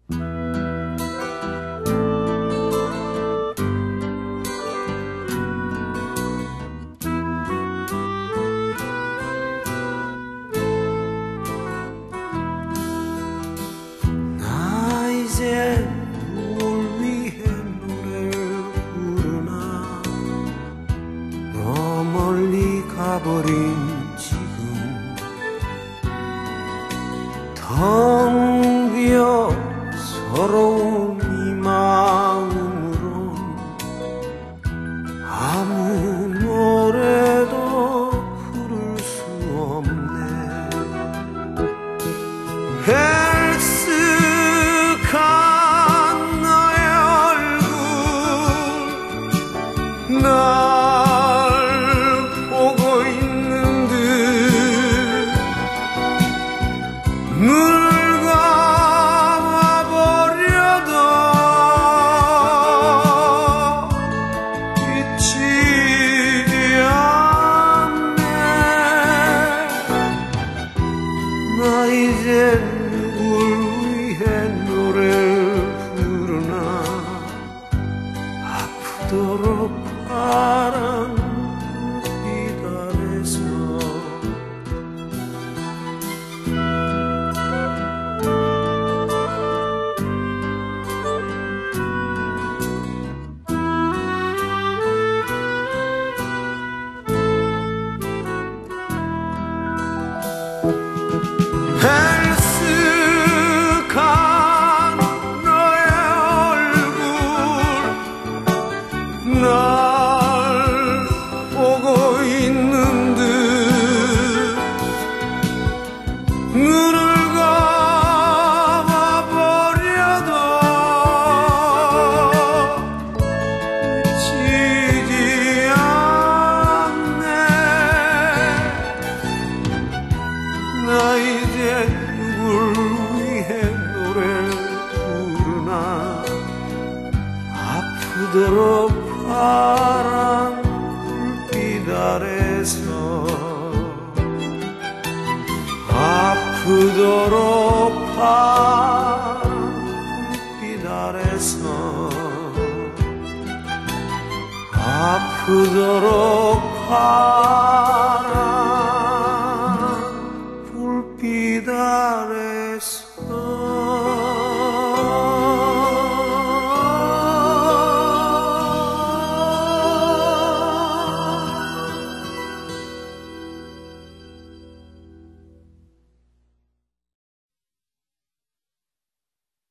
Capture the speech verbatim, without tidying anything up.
나 이제 누굴 위해 노래를 부르나. 너 멀리 가버린 지금 텅 비어 서러운 이 마음으론 아무 노래도 부를 수 없네. 헬스칸 너의 얼굴 날 보고 있는 듯 눈을 감아버려도 비치지 않네. 나 이제 누굴 위해 노래를 부르나. 아프도록 파란 불빛 아래서 헬스칸 너의 얼굴 날 보고 있는 듯 눈을 감아버려도 비치지 않네. 나 이제 누굴 위해 노래를 부르나. 아프도록 파란 불빛 아래서 아프도록 파란 불빛 아래서 아프도록 파란